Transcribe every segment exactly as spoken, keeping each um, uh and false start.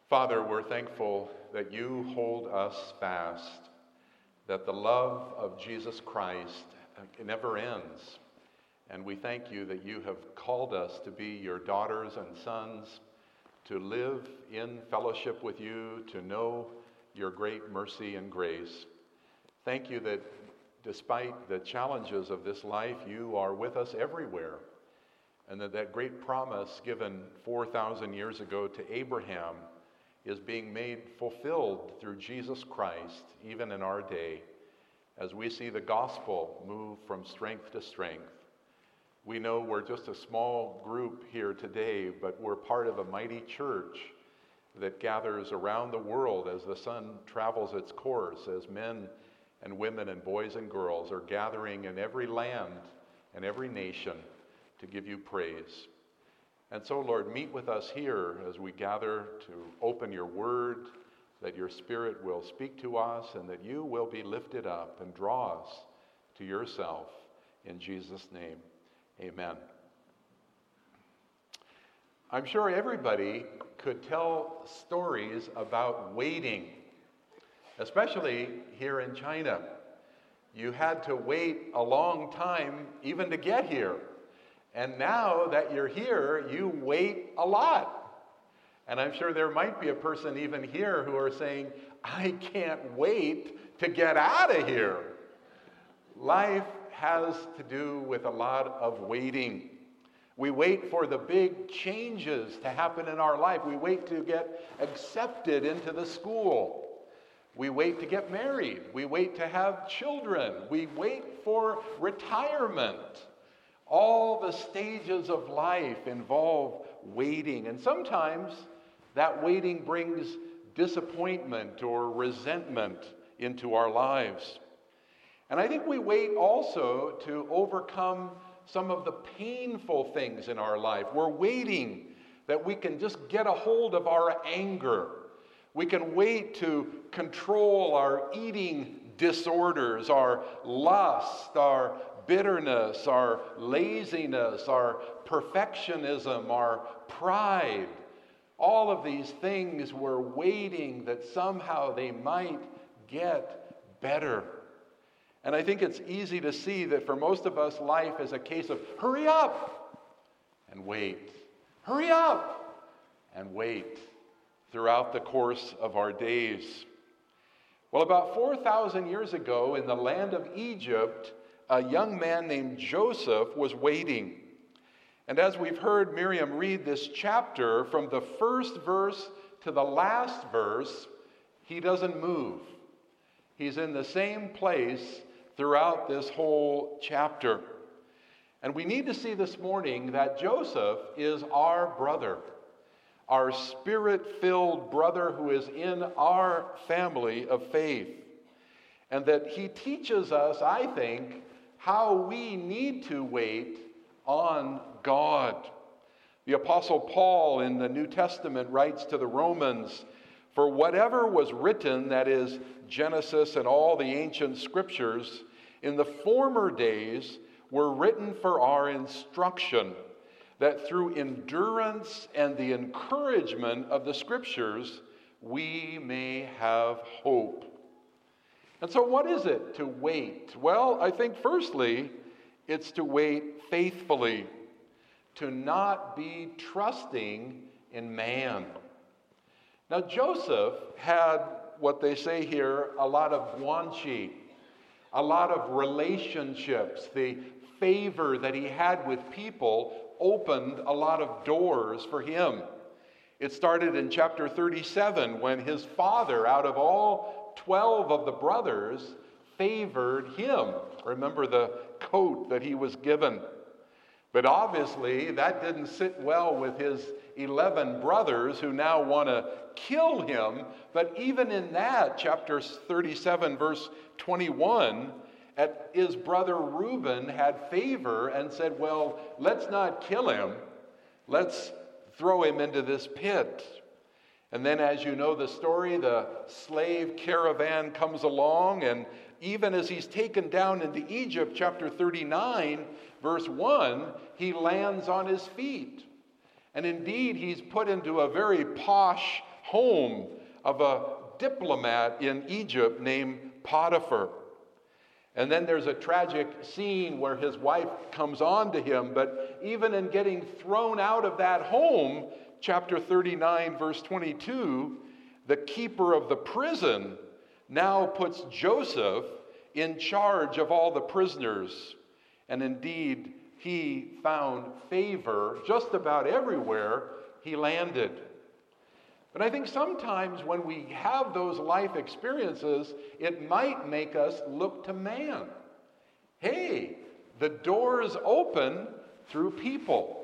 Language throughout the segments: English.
Father, we're thankful that you hold us fast, that the love of Jesus Christ never ends. And we thank you that you have called us to be your daughters and sons, to live in fellowship with you, to know your great mercy and grace. Thank you that despite the challenges of this life, you are with us everywhere. And that that great promise given four thousand years ago to Abraham is being made fulfilled through Jesus Christ, even in our day, as we see the gospel move from strength to strength. We know we're just a small group here today, but we're part of a mighty church that gathers around the world as the sun travels its course, as men and women and boys and girls are gathering in every land and every nation to give you praise. And so, Lord, meet with us here as we gather to open your word, that your Spirit will speak to us and that you will be lifted up and draw us to yourself. In Jesus' name, amen. I'm sure everybody could tell stories about waiting, especially here in China. You had to wait a long time even to get here. And now that you're here, you wait a lot. And I'm sure there might be a person even here who are saying, I can't wait to get out of here. Life has to do with a lot of waiting. We wait for the big changes to happen in our life. We wait to get accepted into the school. We wait to get married. We wait to have children. We wait for retirement. All the stages of life involve waiting, and sometimes that waiting brings disappointment or resentment into our lives. And I think we wait also to overcome some of the painful things in our life. We're waiting that we can just get a hold of our anger. We can wait to control our eating disorders, our lust, our bitterness, our laziness, our perfectionism, our pride. All of these things we're waiting that somehow they might get better. And I think it's easy to see that for most of us, life is a case of hurry up and wait. Hurry up and wait throughout the course of our days. Well, about four thousand years ago in the land of Egypt, a young man named Joseph was waiting. And as we've heard Miriam read this chapter, from the first verse to the last verse, he doesn't move. He's in the same place throughout this whole chapter. And we need to see this morning that Joseph is our brother, our spirit-filled brother who is in our family of faith. And that he teaches us, I think, how we need to wait on God. The Apostle Paul in the New Testament writes to the Romans, "For whatever was written, that is, Genesis and all the ancient scriptures, in the former days were written for our instruction, that through endurance and the encouragement of the scriptures, we may have hope." And so what is it to wait? Well, I think firstly, it's to wait faithfully, to not be trusting in man. Now, Joseph had what they say here, a lot of guanxi, a lot of relationships. The favor that he had with people opened a lot of doors for him. It started in chapter thirty-seven when his father, out of all twelve of the brothers, favored him. Remember the coat that he was given. But obviously that didn't sit well with his eleven brothers who now want to kill him. But even in that, chapter thirty-seven, verse twenty-one, at his brother Reuben had favor and said, well, let's not kill him. Let's throw him into this pit. And then, as you know the story, the slave caravan comes along, and even as he's taken down into Egypt, chapter thirty-nine, verse one, he lands on his feet. And indeed, he's put into a very posh home of a diplomat in Egypt named Potiphar. And then there's a tragic scene where his wife comes on to him, but even in getting thrown out of that home, chapter thirty-nine, verse twenty-two, the keeper of the prison now puts Joseph in charge of all the prisoners. And indeed, he found favor just about everywhere he landed. But I think sometimes when we have those life experiences, it might make us look to man. Hey, the doors open through people.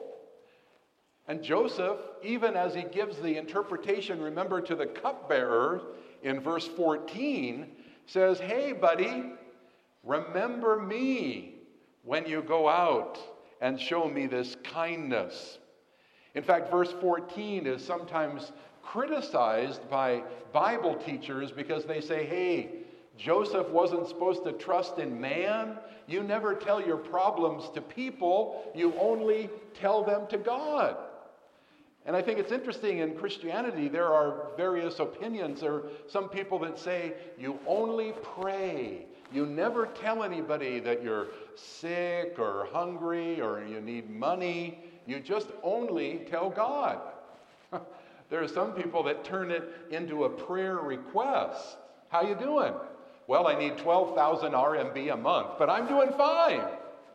And Joseph, even as he gives the interpretation, remember, to the cupbearer in verse fourteen, says, hey, buddy, remember me when you go out and show me this kindness. In fact, verse fourteen is sometimes criticized by Bible teachers because they say, hey, Joseph wasn't supposed to trust in man. You never tell your problems to people. You only tell them to God. And I think it's interesting, in Christianity, there are various opinions. There are some people that say you only pray. You never tell anybody that you're sick or hungry or you need money. You just only tell God. There are some people that turn it into a prayer request. How you doing? Well, I need twelve thousand R M B a month, but I'm doing fine.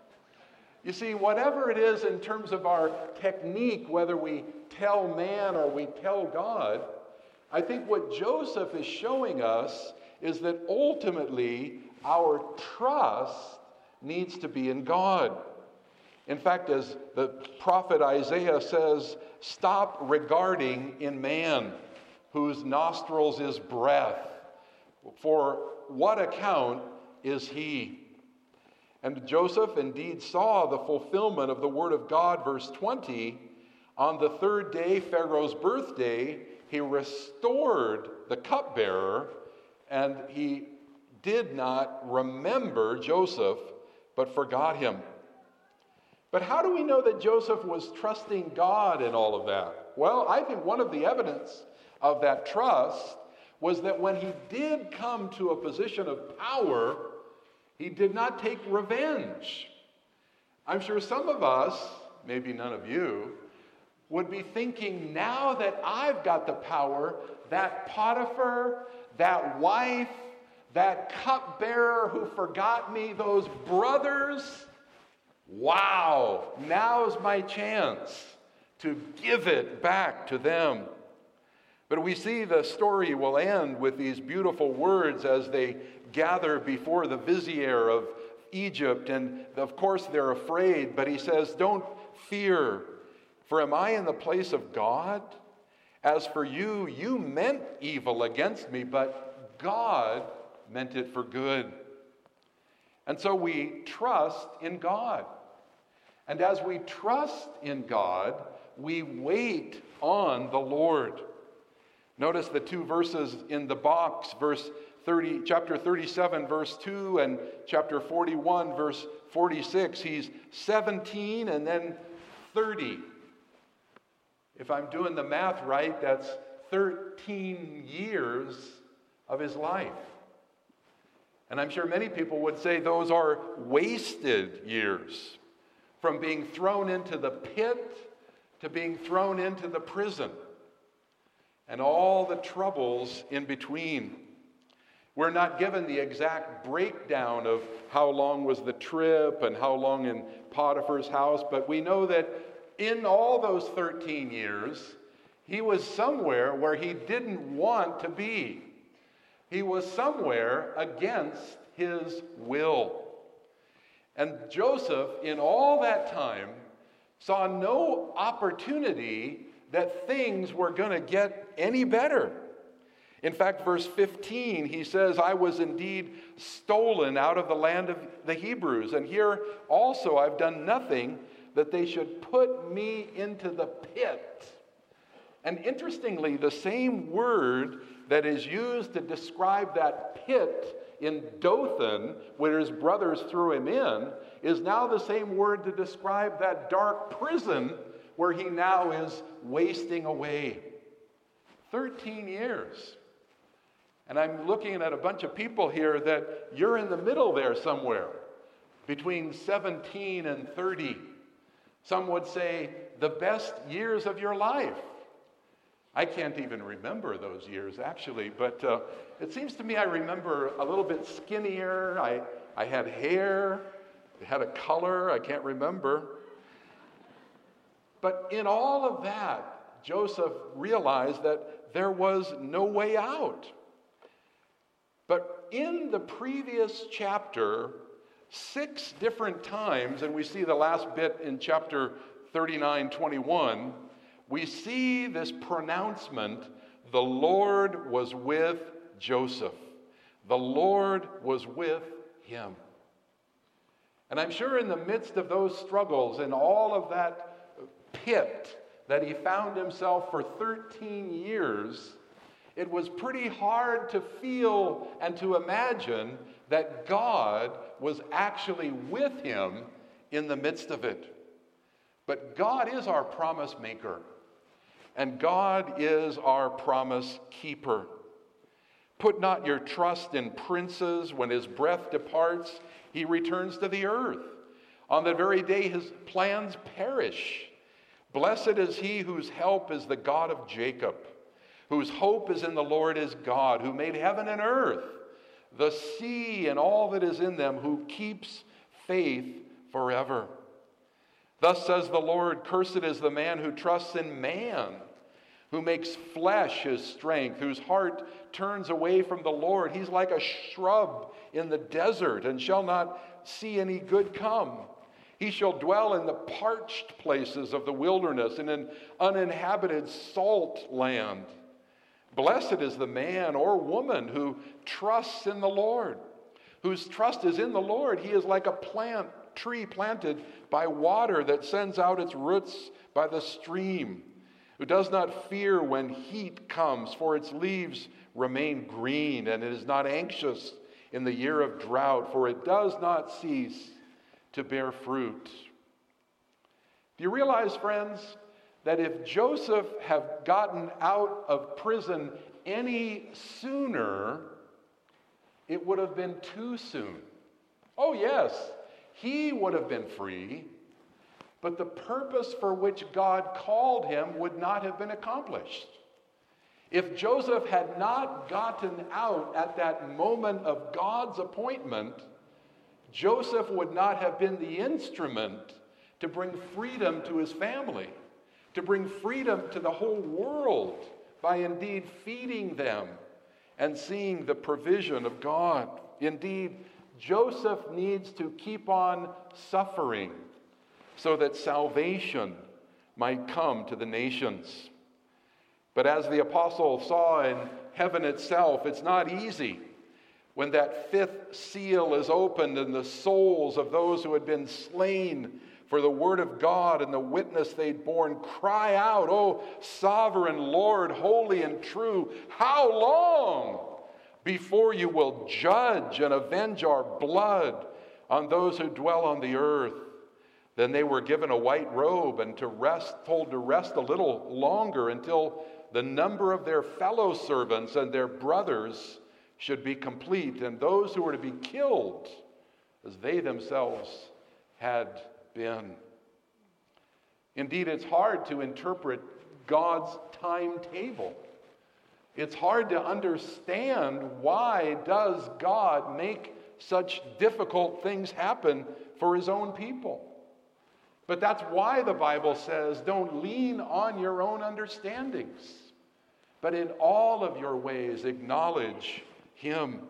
You see, whatever it is in terms of our technique, whether we tell man or we tell God, I think what Joseph is showing us is that ultimately our trust needs to be in God. In fact, as the prophet Isaiah says, stop regarding in man, whose nostrils is breath. For what account is he? And Joseph indeed saw the fulfillment of the word of God, verse twenty. On the third day, Pharaoh's birthday, he restored the cupbearer, and he did not remember Joseph, but forgot him. But how do we know that Joseph was trusting God in all of that? Well, I think one of the evidence of that trust was that when he did come to a position of power, he did not take revenge. I'm sure some of us, maybe none of you, would be thinking, now that I've got the power, that Potiphar, that wife, that cupbearer who forgot me, those brothers, wow, now's my chance to give it back to them. But we see the story will end with these beautiful words as they gather before the vizier of Egypt. And of course they're afraid, but he says, don't fear, for am I in the place of God? As for you, you meant evil against me, but God meant it for good. And so we trust in God. And as we trust in God, we wait on the Lord. Notice the two verses in the box, verse thirty, chapter thirty-seven, verse two, and chapter forty-one, verse forty-six. He's seventeen and then thirty. If I'm doing the math right, that's thirteen years of his life. And I'm sure many people would say those are wasted years, from being thrown into the pit to being thrown into the prison, and all the troubles in between. We're not given the exact breakdown of how long was the trip and how long in Potiphar's house, but we know that in all those thirteen years, he was somewhere where he didn't want to be. He was somewhere against his will. And Joseph, in all that time, saw no opportunity that things were going to get any better. In fact, verse fifteen, he says, I was indeed stolen out of the land of the Hebrews. And here also I've done nothing that they should put me into the pit. And interestingly, the same word that is used to describe that pit in Dothan, where his brothers threw him in, is now the same word to describe that dark prison where he now is wasting away. thirteen years. And I'm looking at a bunch of people here that you're in the middle there somewhere, between seventeen and thirty. Some would say the best years of your life. I can't even remember those years, actually, but uh, it seems to me I remember a little bit skinnier. I, I had hair, it had a color, I can't remember. But in all of that, Joseph realized that there was no way out. But in the previous chapter, six different times, and we see the last bit in chapter thirty-nine twenty-one, we see this pronouncement, the Lord was with Joseph. The Lord was with him. And I'm sure in the midst of those struggles and all of that pit that he found himself for thirteen years, it was pretty hard to feel and to imagine that God was actually with him in the midst of it. But God is our promise maker, and God is our promise keeper. Put not your trust in princes. When his breath departs, he returns to the earth. On the very day his plans perish. Blessed is he whose help is the God of Jacob, whose hope is in the Lord his God, who made heaven and earth, the sea and all that is in them, who keeps faith forever. Thus says the Lord, cursed is the man who trusts in man, who makes flesh his strength, whose heart turns away from the Lord. He's like a shrub in the desert and shall not see any good come. He shall dwell in the parched places of the wilderness and in uninhabited salt land. Blessed is the man or woman who trusts in the Lord, whose trust is in the Lord. He is like a plant, tree planted by water that sends out its roots by the stream, who does not fear when heat comes, for its leaves remain green, and it is not anxious in the year of drought, for it does not cease to bear fruit. Do you realize, friends, that if Joseph had gotten out of prison any sooner, it would have been too soon? Oh yes, he would have been free, but the purpose for which God called him would not have been accomplished. If Joseph had not gotten out at that moment of God's appointment, Joseph would not have been the instrument to bring freedom to his family, to bring freedom to the whole world by indeed feeding them and seeing the provision of God. Indeed, Joseph needs to keep on suffering so that salvation might come to the nations. But as the apostle saw in heaven itself, it's not easy when that fifth seal is opened and the souls of those who had been slain for the word of God and the witness they'd borne cry out, "O sovereign Lord, holy and true, how long before you will judge and avenge our blood on those who dwell on the earth?" Then they were given a white robe and to rest, told to rest a little longer until the number of their fellow servants and their brothers should be complete, and those who were to be killed as they themselves had been. Indeed, it's hard to interpret God's timetable. It's hard to understand why does God make such difficult things happen for his own people. But that's why the Bible says, don't lean on your own understandings, but in all of your ways acknowledge him.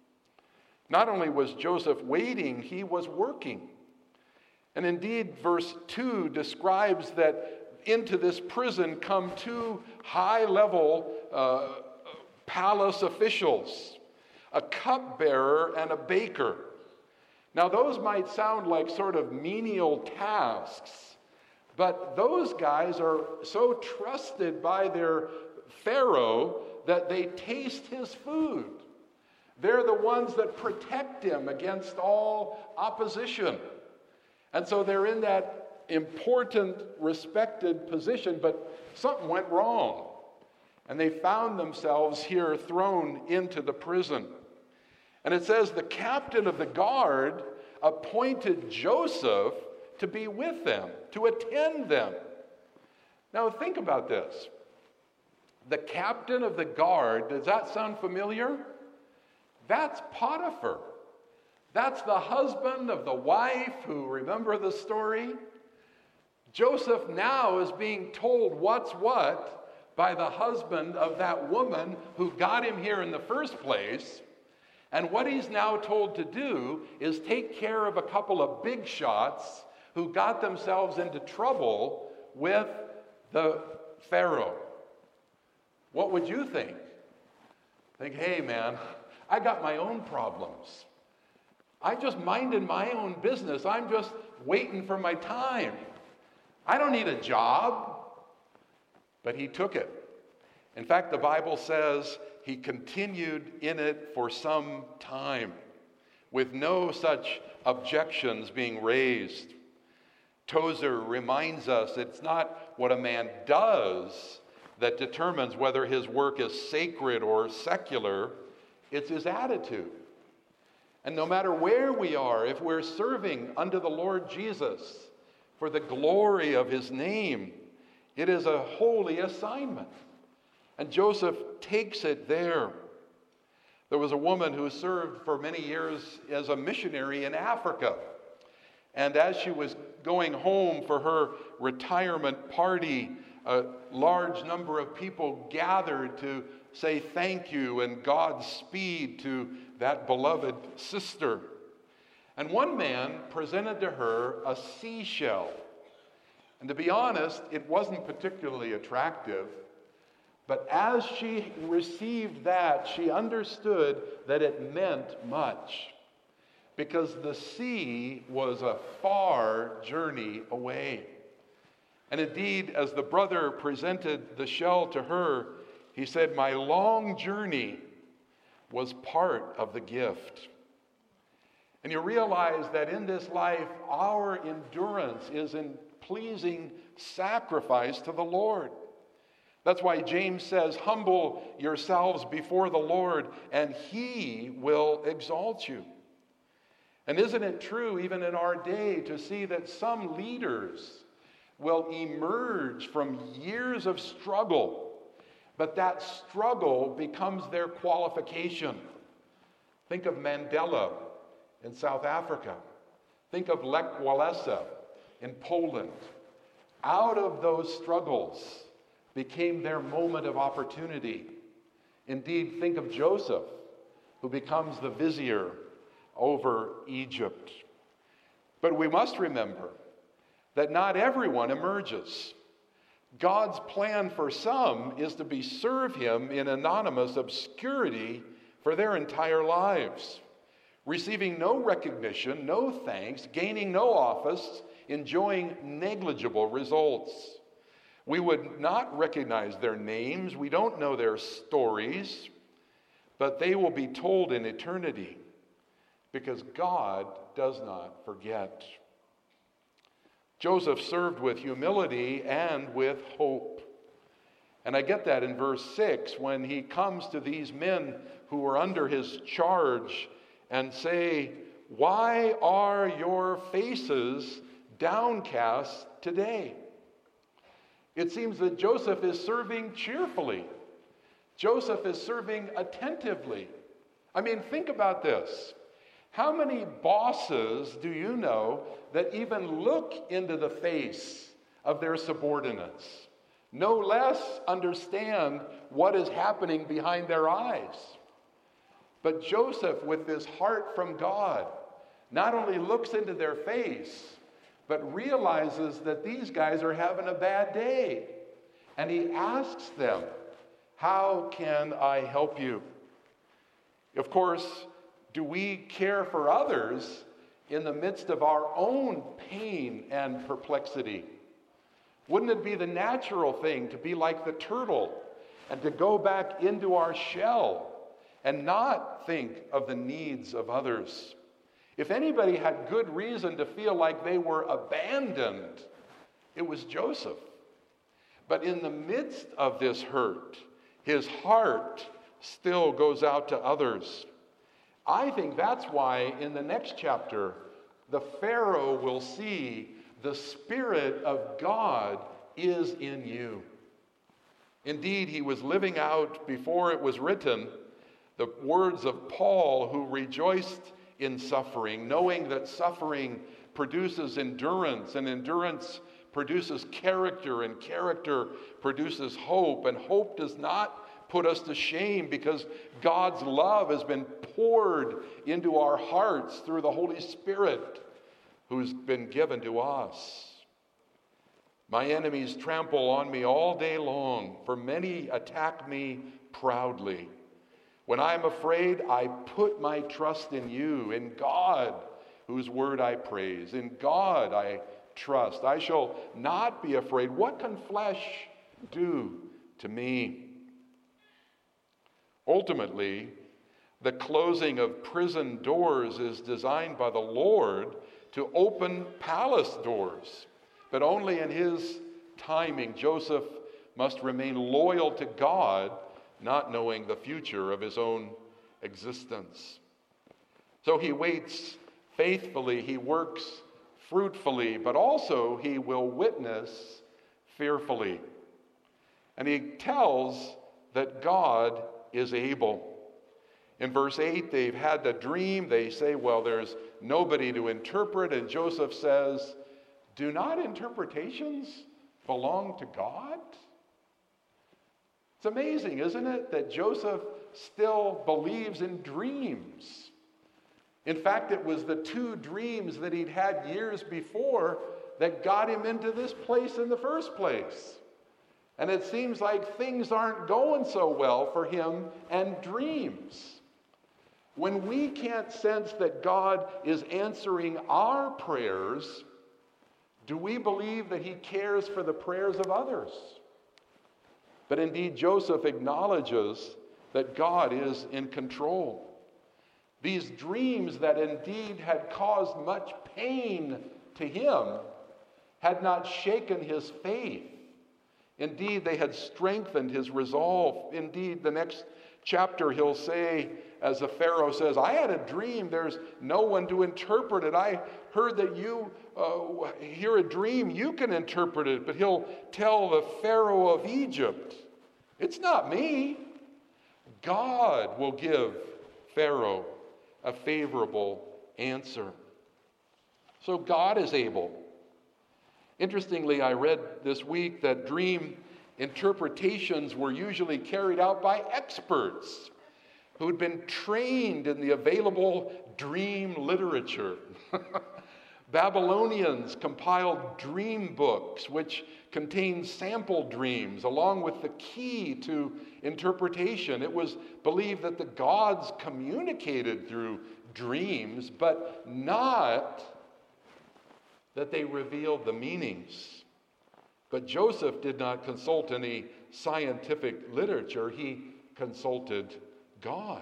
Not only was Joseph waiting, he was working. And indeed, verse two describes that into this prison come two high-level uh, palace officials, a cupbearer and a baker. Now, those might sound like sort of menial tasks, but those guys are so trusted by their Pharaoh that they taste his food. They're the ones that protect him against all opposition. And so they're in that important, respected position, but something went wrong. And they found themselves here thrown into the prison. And it says the captain of the guard appointed Joseph to be with them, to attend them. Now think about this. The captain of the guard, does that sound familiar? That's Potiphar. That's the husband of the wife who, remember the story? Joseph now is being told what's what by the husband of that woman who got him here in the first place. And what he's now told to do is take care of a couple of big shots who got themselves into trouble with the Pharaoh. What would you think? Think, hey man, I got my own problems. I'm just minding my own business. I'm just waiting for my time. I don't need a job. But he took it. In fact, the Bible says he continued in it for some time, with no such objections being raised. Tozer reminds us it's not what a man does that determines whether his work is sacred or secular, it's his attitude. And no matter where we are, if we're serving under the Lord Jesus for the glory of his name, it is a holy assignment. And Joseph takes it there. There was a woman who served for many years as a missionary in Africa. And as she was going home for her retirement party, a large number of people gathered to say thank you and Godspeed to that beloved sister. And one man presented to her a seashell. And to be honest, it wasn't particularly attractive. But as she received that, she understood that it meant much. Because the sea was a far journey away. And indeed, as the brother presented the shell to her, he said, "My long journey was part of the gift." And you realize that in this life, our endurance is in pleasing sacrifice to the Lord. That's why James says, "Humble yourselves before the Lord, and he will exalt you." And isn't it true, even in our day, to see that some leaders will emerge from years of struggle, but that struggle becomes their qualification? Think of Mandela in South Africa. Think of Lech Walesa in Poland. Out of those struggles became their moment of opportunity. Indeed, think of Joseph, who becomes the vizier over Egypt. But we must remember that not everyone emerges. God's plan for some is to be serve him in anonymous obscurity for their entire lives, receiving no recognition, no thanks, gaining no office, enjoying negligible results. We would not recognize their names. We don't know their stories, but they will be told in eternity because God does not forget. Joseph served with humility and with hope. And I get that in verse six when he comes to these men who are under his charge and say, "Why are your faces downcast today?" It seems that Joseph is serving cheerfully. Joseph is serving attentively. I mean, think about this. How many bosses do you know that even look into the face of their subordinates, no less understand what is happening behind their eyes? But Joseph, with this heart from God, not only looks into their face, but realizes that these guys are having a bad day. And he asks them, "How can I help you?" Of course, do we care for others in the midst of our own pain and perplexity? Wouldn't it be the natural thing to be like the turtle and to go back into our shell and not think of the needs of others? If anybody had good reason to feel like they were abandoned, it was Joseph. But in the midst of this hurt, His heart still goes out to others. I think that's why in the next chapter, the Pharaoh will see the Spirit of God is in you. Indeed, he was living out, before it was written, the words of Paul, who rejoiced in suffering, knowing that suffering produces endurance, and endurance produces character, and character produces hope, and hope does not put us to shame because God's love has been poured into our hearts through the Holy Spirit who's been given to us. My enemies trample on me all day long, for many attack me proudly. When I am afraid, I put my trust in you, in God, whose word I praise. In God I trust. I shall not be afraid. What can flesh do to me? Ultimately, the closing of prison doors is designed by the Lord to open palace doors, but only in his timing. Joseph must remain loyal to God, not knowing the future of his own existence. So he waits faithfully, he works fruitfully, but also he will witness fearfully. And he tells that God is able. In verse eight, they've had the dream. They say, well, there's nobody to interpret. And Joseph says, do not interpretations belong to God? It's amazing, isn't it, that Joseph still believes in dreams. In fact, it was the two dreams that he'd had years before that got him into this place in the first place. And it seems like things aren't going so well for him and dreams. When we can't sense that God is answering our prayers, do we believe that he cares for the prayers of others? But indeed, Joseph acknowledges that God is in control. These dreams that indeed had caused much pain to him had not shaken his faith. Indeed, they had strengthened his resolve. Indeed, the next chapter he'll say, as the Pharaoh says, I had a dream, there's no one to interpret it. I heard that you uh, hear a dream, you can interpret it. But he'll tell the Pharaoh of Egypt, it's not me. God will give Pharaoh a favorable answer. So God is able. Interestingly, I read this week that dream interpretations were usually carried out by experts who'd been trained in the available dream literature. Babylonians compiled dream books which contained sample dreams along with the key to interpretation. It was believed that the gods communicated through dreams, but not that they revealed the meanings. But Joseph did not consult any scientific literature. He consulted God.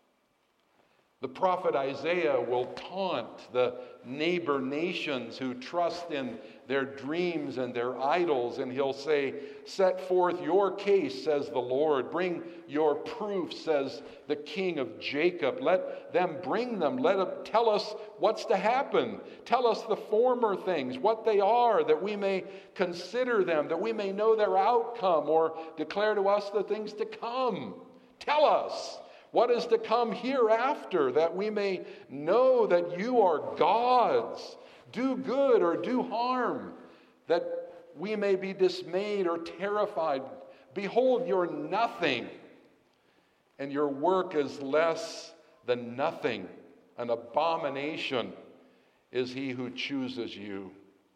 The prophet Isaiah will taunt the neighbor nations who trust in their dreams and their idols, and he'll say, set forth your case, says the Lord. Bring your proof, says the King of Jacob. Let them bring them. Let them tell us what's to happen. Tell us the former things, what they are, that we may consider them, that we may know their outcome, or declare to us the things to come. Tell us what is to come hereafter, that we may know that you are gods. Do good or do harm, that we may be dismayed or terrified. Behold, you're nothing, and your work is less than nothing. An abomination is he who chooses you.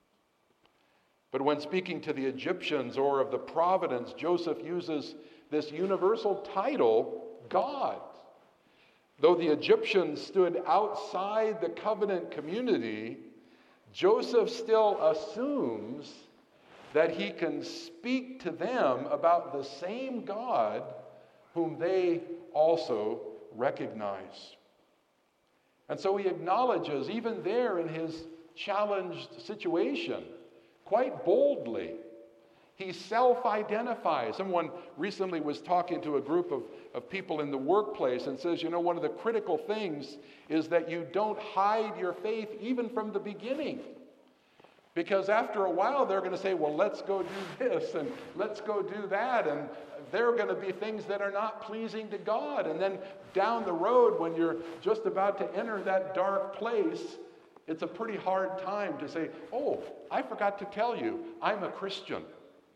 But when speaking to the Egyptians or of the providence, Joseph uses this universal title, God. Though the Egyptians stood outside the covenant community, Joseph still assumes that he can speak to them about the same God whom they also recognize. And so he acknowledges, even there in his challenged situation, quite boldly, He self-identifies. Someone recently was talking to a group of, of people in the workplace and says, you know, one of the critical things is that you don't hide your faith even from the beginning. Because after a while, they're going to say, well, let's go do this and let's go do that. And there are going to be things that are not pleasing to God. And then down the road, when you're just about to enter that dark place, it's a pretty hard time to say, oh, I forgot to tell you, I'm a Christian.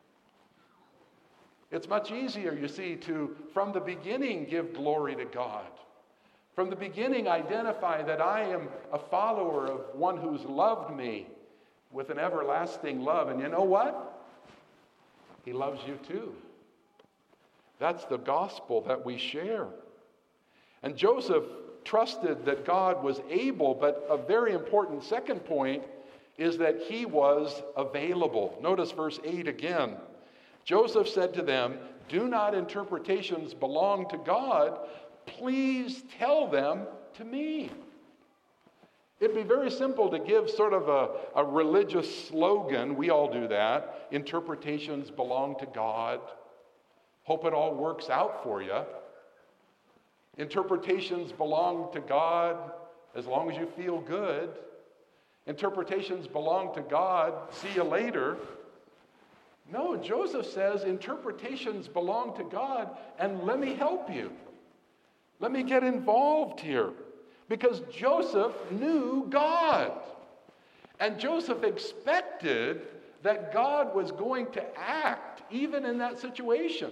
It's much easier, you see, to, from the beginning, give glory to God. From the beginning, identify that I am a follower of one who's loved me with an everlasting love. And you know what? He loves you too. That's the gospel that we share. And Joseph trusted that God was able, but a very important second point is that he was available. Notice verse eight again. Joseph said to them, do not interpretations belong to God? Please tell them to me. It'd be very simple to give sort of a, a religious slogan. We all do that. Interpretations belong to God. Hope it all works out for you. Interpretations belong to God as long as you feel good. Interpretations belong to God. See you later. No, Joseph says interpretations belong to God, and let me help you. Let me get involved here. Because Joseph knew God. And Joseph expected that God was going to act even in that situation.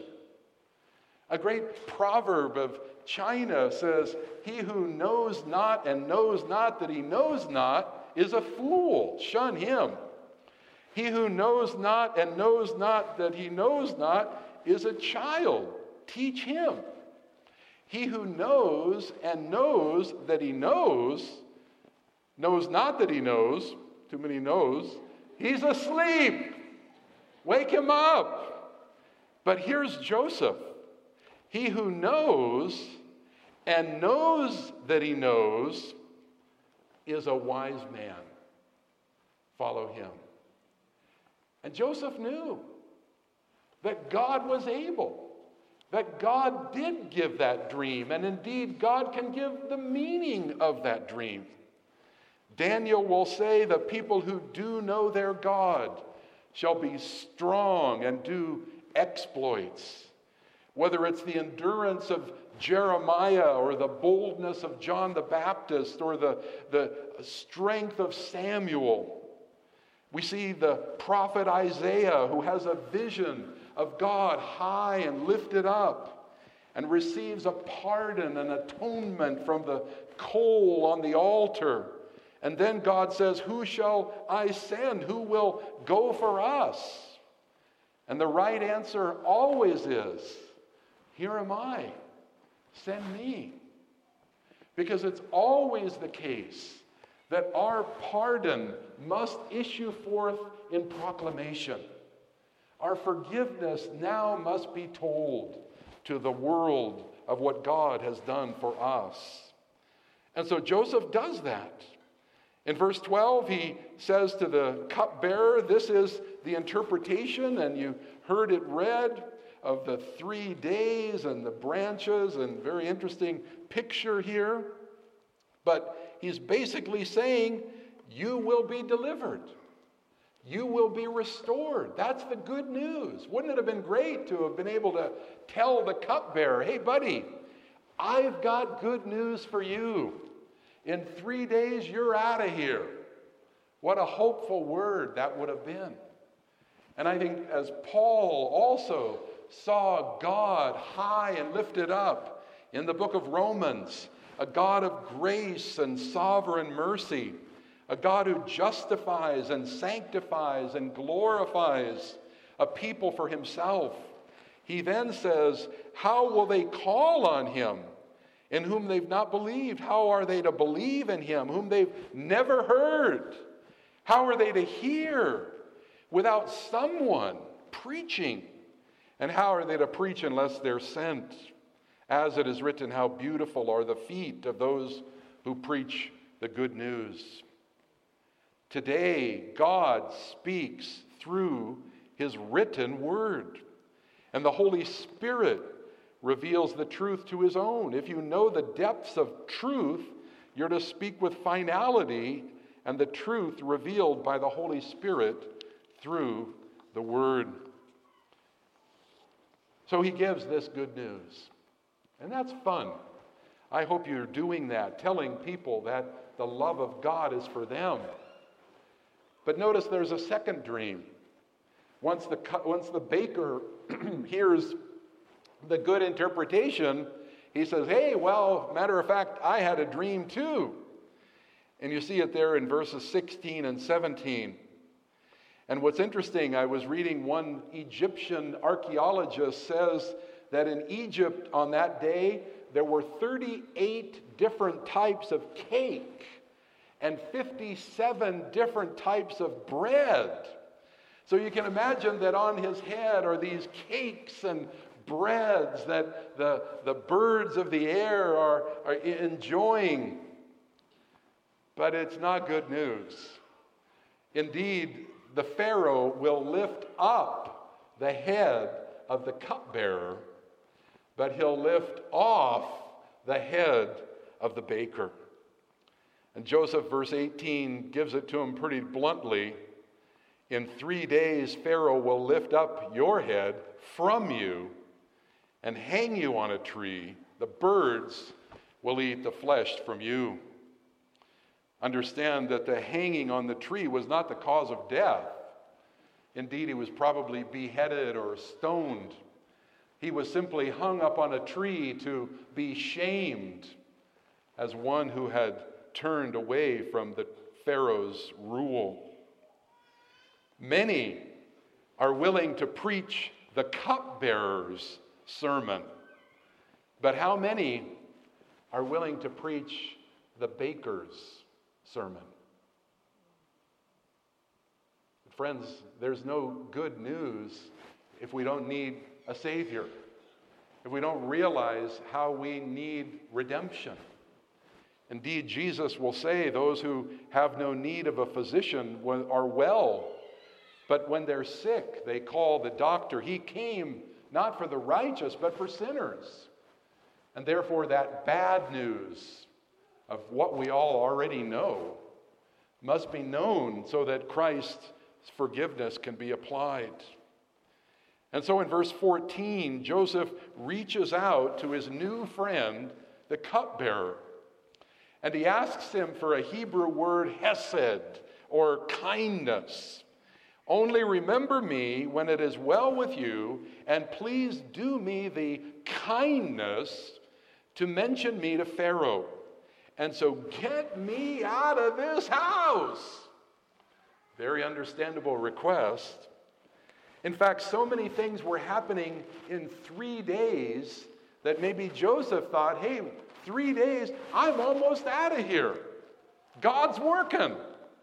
A great proverb of China says, he who knows not and knows not that he knows not is a fool. Shun him. He who knows not and knows not that he knows not is a child. Teach him. He who knows and knows that he knows, knows not that he knows, too many knows, he's asleep. Wake him up. But here's Joseph. He who knows and knows that he knows is a wise man. Follow him. And Joseph knew that God was able, that God did give that dream, and indeed God can give the meaning of that dream. Daniel will say the people who do know their God shall be strong and do exploits. Whether it's the endurance of Jeremiah or the boldness of John the Baptist or the, the strength of Samuel. We see the prophet Isaiah who has a vision of God high and lifted up and receives a pardon and atonement from the coal on the altar. And then God says, who shall I send? Who will go for us? And the right answer always is, here am I. Send me. Because it's always the case that our pardon must issue forth in proclamation. Our forgiveness now must be told to the world of what God has done for us. And so Joseph does that. In verse twelve, he says to the cupbearer, this is the interpretation, and you heard it read, of the three days and the branches, and very interesting picture here. But he's basically saying, you will be delivered. You will be restored. That's the good news. Wouldn't it have been great to have been able to tell the cupbearer, hey, buddy, I've got good news for you. In three days, you're out of here. What a hopeful word that would have been. And I think as Paul also saw God high and lifted up in the book of Romans, a God of grace and sovereign mercy, a God who justifies and sanctifies and glorifies a people for himself. He then says, how will they call on him in whom they've not believed? How are they to believe in him whom they've never heard? How are they to hear without someone preaching? And how are they to preach unless they're sent? As it is written, how beautiful are the feet of those who preach the good news. Today, God speaks through his written word. And the Holy Spirit reveals the truth to his own. If you know the depths of truth, you're to speak with finality and the truth revealed by the Holy Spirit through the word. So he gives this good news. And that's fun. I hope you're doing that, telling people that the love of God is for them. But notice there's a second dream. Once the, once the baker hears the good interpretation, he says, hey, well, matter of fact, I had a dream too. And you see it there in verses sixteen and seventeen. And what's interesting, I was reading one Egyptian archaeologist says that in Egypt on that day, there were thirty-eight different types of cake and fifty-seven different types of bread. So you can imagine that on his head are these cakes and breads that the, the birds of the air are, are enjoying. But it's not good news. Indeed, the Pharaoh will lift up the head of the cupbearer, but he'll lift off the head of the baker. And Joseph, verse eighteen, gives it to him pretty bluntly. In three days, Pharaoh will lift up your head from you and hang you on a tree. The birds will eat the flesh from you. Understand that the hanging on the tree was not the cause of death. Indeed, he was probably beheaded or stoned. He was simply hung up on a tree to be shamed as one who had turned away from the Pharaoh's rule. Many are willing to preach the cupbearer's sermon, but how many are willing to preach the baker's sermon? Friends, there's no good news if we don't need a Savior, if we don't realize how we need redemption. Indeed, Jesus will say those who have no need of a physician are well, but when they're sick, they call the doctor. He came not for the righteous, but for sinners. And therefore, that bad news of what we all already know must be known so that Christ's forgiveness can be applied. And so in verse fourteen, Joseph reaches out to his new friend, the cupbearer, and he asks him for a Hebrew word, hesed, or kindness. Only remember me when it is well with you, and please do me the kindness to mention me to Pharaoh. And so get me out of this house. Very understandable request. In fact, so many things were happening in three days that maybe Joseph thought, hey, three days, I'm almost out of here. God's working.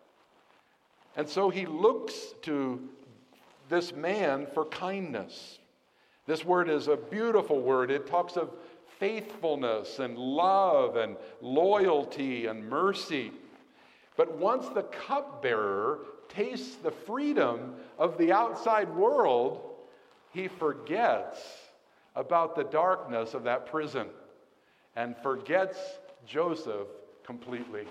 And so he looks to this man for kindness. This word is a beautiful word. It talks of faithfulness and love and loyalty and mercy. But once the cupbearer tastes the freedom of the outside world, he forgets about the darkness of that prison and forgets Joseph completely.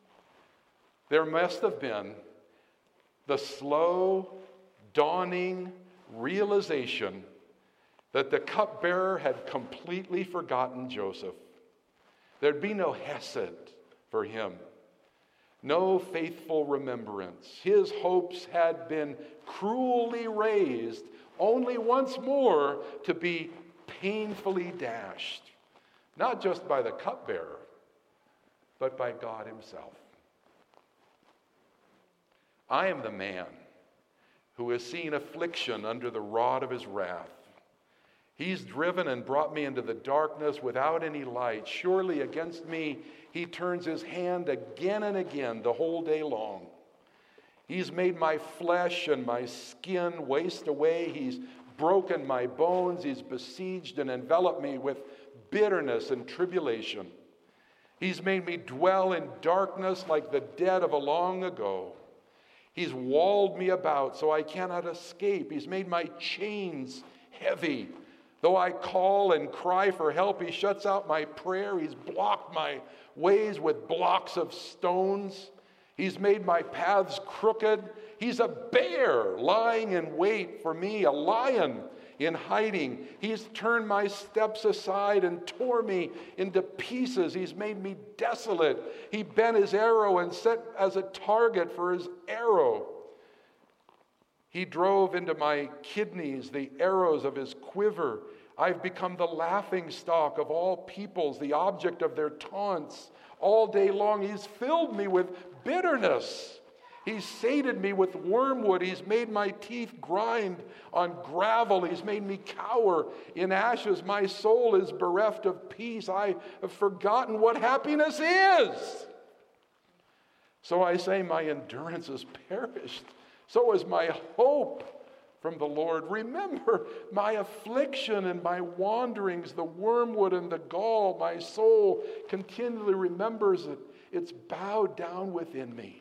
There must have been the slow, dawning realization that the cupbearer had completely forgotten Joseph. There'd be no hesed for him, no faithful remembrance. His hopes had been cruelly raised, only once more to be painfully dashed, not just by the cupbearer, but by God himself. I am the man who has seen affliction under the rod of his wrath. He's driven and brought me into the darkness without any light. Surely against me he turns his hand again and again the whole day long. He's made my flesh and my skin waste away. He's broken my bones. He's besieged and enveloped me with bitterness and tribulation. He's made me dwell in darkness like the dead of a long ago. He's walled me about so I cannot escape. He's made my chains heavy. Though I call and cry for help, he shuts out my prayer. He's blocked my ways with blocks of stones. He's made my paths crooked. He's a bear lying in wait for me, a lion in hiding. He's turned my steps aside and tore me into pieces. He's made me desolate. He bent his arrow and set as a target for his arrow. He drove into my kidneys the arrows of his quiver. I've become the laughing stock of all peoples, the object of their taunts. All day long, he's filled me with bitterness. He's sated me with wormwood. He's made my teeth grind on gravel. He's made me cower in ashes. My soul is bereft of peace. I have forgotten what happiness is. So I say, my endurance is perished. So is my hope from the Lord. Remember my affliction and my wanderings, the wormwood and the gall. My soul continually remembers it. It's bowed down within me.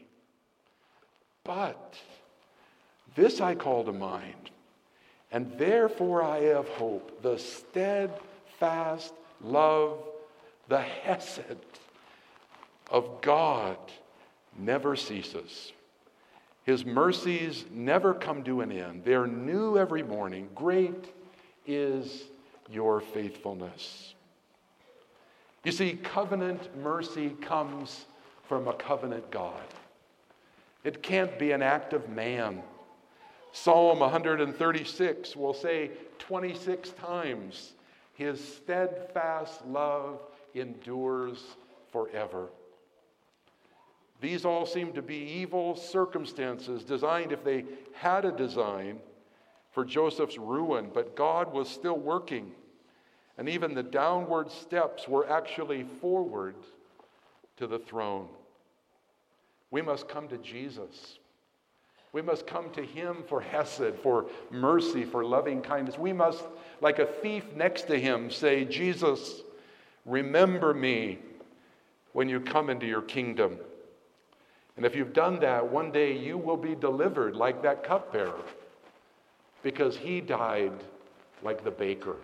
But this I call to mind, and therefore I have hope. The steadfast love, the hesed of God never ceases. His mercies never come to an end. They are new every morning. Great is your faithfulness. You see, covenant mercy comes from a covenant God. It can't be an act of man. Psalm one thirty-six will say twenty-six times, his steadfast love endures forever. These all seem to be evil circumstances designed, if they had a design, for Joseph's ruin, but God was still working. And even the downward steps were actually forward to the throne. We must come to Jesus. We must come to him for hesed, for mercy, for loving kindness. We must, like a thief next to him, say, Jesus, remember me when you come into your kingdom. And if you've done that, one day you will be delivered like that cupbearer, because he died like the baker.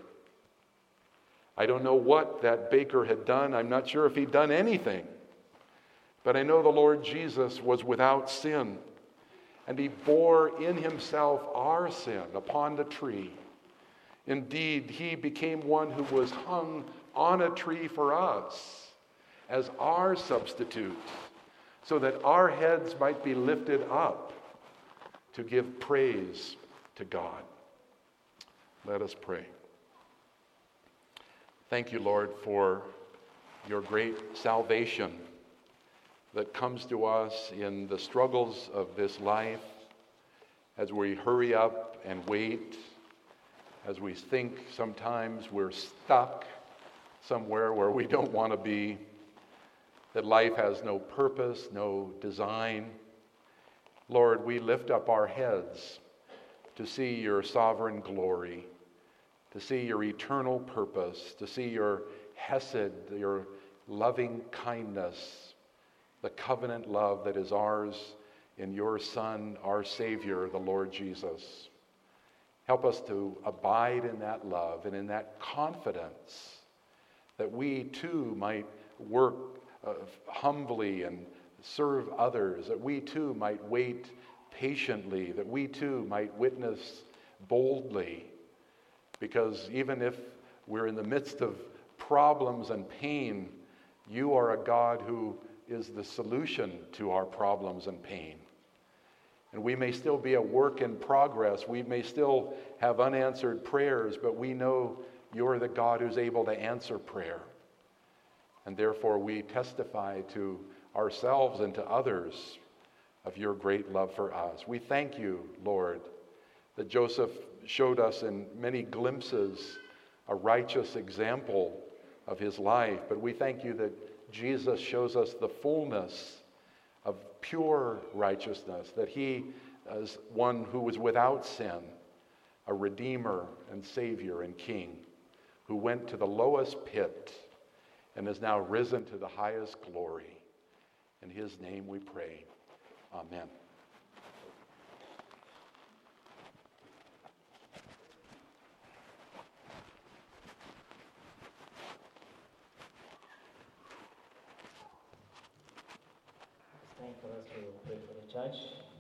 I don't know what that baker had done. I'm not sure if he'd done anything. But I know the Lord Jesus was without sin, and he bore in himself our sin upon the tree. Indeed, he became one who was hung on a tree for us as our substitute, so that our heads might be lifted up to give praise to God. Let us pray. Thank you, Lord, for your great salvation that comes to us in the struggles of this life, as we hurry up and wait, as we think sometimes we're stuck somewhere where we don't want to be, that life has no purpose, no design. Lord, we lift up our heads to see your sovereign glory, to see your eternal purpose, to see your hesed, your loving kindness, the covenant love that is ours in your Son, our Savior, the Lord Jesus. Help us to abide in that love and in that confidence that we too might work uh, humbly and serve others, that we too might wait patiently, that we too might witness boldly. Because even if we're in the midst of problems and pain, you are a God who is the solution to our problems and pain. And we may still be a work in progress. We may still have unanswered prayers, but we know you're the God who's able to answer prayer. And therefore we testify to ourselves and to others of your great love for us. We thank you, Lord, that Joseph showed us in many glimpses a righteous example of his life, but we thank you that Jesus shows us the fullness of pure righteousness, that he is one who was without sin, a redeemer and savior and king, who went to the lowest pit and is now risen to the highest glory. In his name we pray. Amen. for us to pray for the church.